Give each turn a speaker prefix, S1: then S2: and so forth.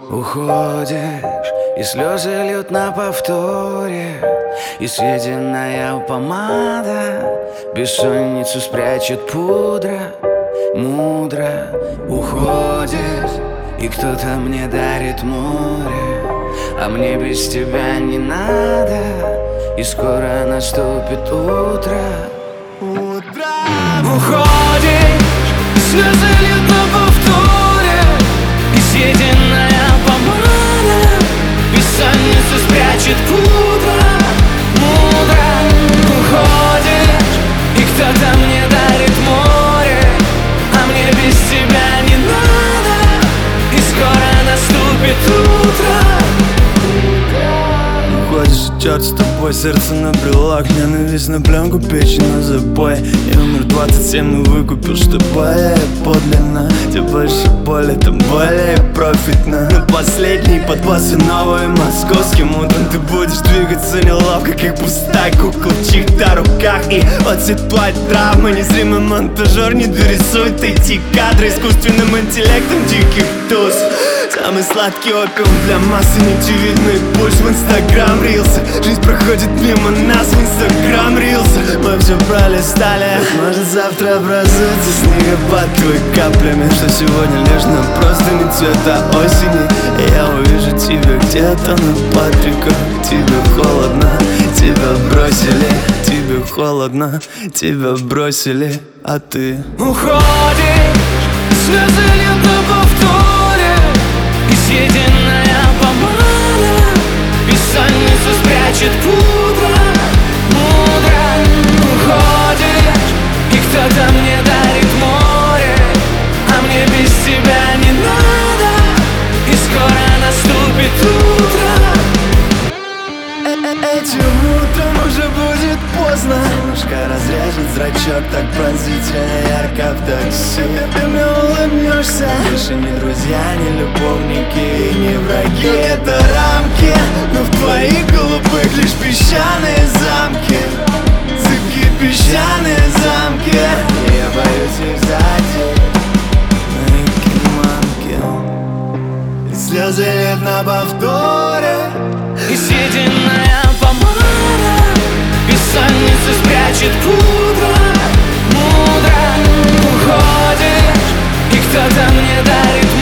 S1: Уходишь, и слезы льют на повторе, и съеденная помада бессонницу спрячет пудра. Мудро уходишь, и кто-то мне дарит море, а мне без тебя не надо, и скоро наступит утро. Уходишь, и слезы льют на повторе, и съеденная помада бессонницу спрячет пудра. Мудро уходишь, и кто-то мне дарит море, а мне без тебя не надо, и скоро наступит утро.
S2: Уходишь, и черт с тобой, сердце на брелок, ненависть на пленку, печень на забой. Я умер 27, но выкупил, что более подлинно. Тем больше боли, тем более профитно. Но последний подбас и новый московским утром ты будешь двигаться неловко, как пустая кукла в чьих-то руках. И отсыпать травмы, незримый монтажер не дорисует эти кадры искусственным интеллектом диких туз. Самый сладкий опиум для массы, неочевидный пульс в Инстаграм рилсы. Жизнь проходит мимо нас в Инстаграм рилсы. Мы все пролистали, может завтра образуется снегопад твоими каплями, что сегодня лишь на простыни цвета осени. И я увижу тебя где-то на Патриках. Тебе холодно, тебя бросили. Тебе холодно, тебя бросили, а ты
S1: уходишь, слезы льют на повторе, и съеденная помада бессонницу спрячет пудра. Мудро уходишь, и кто-то мне дарит море, а мне без тебя не надо, и скоро наступит утро.
S2: Этим утром уже будет поздно. Солнышко разрежет зрачок так пронзительно ярко в такси. Ты мне улыбнешься. Больше не друзья, не любовники, не враги. Это рамки, но в твоих голубых лишь песчаные замки. Цепкие песчаные замки. Я боюсь их сзади. Мои киманки. Слезы льют на повторе,
S1: и съеденная помада бессонницу спрячет пудра. Мудро уходишь, и кто-то мне дарит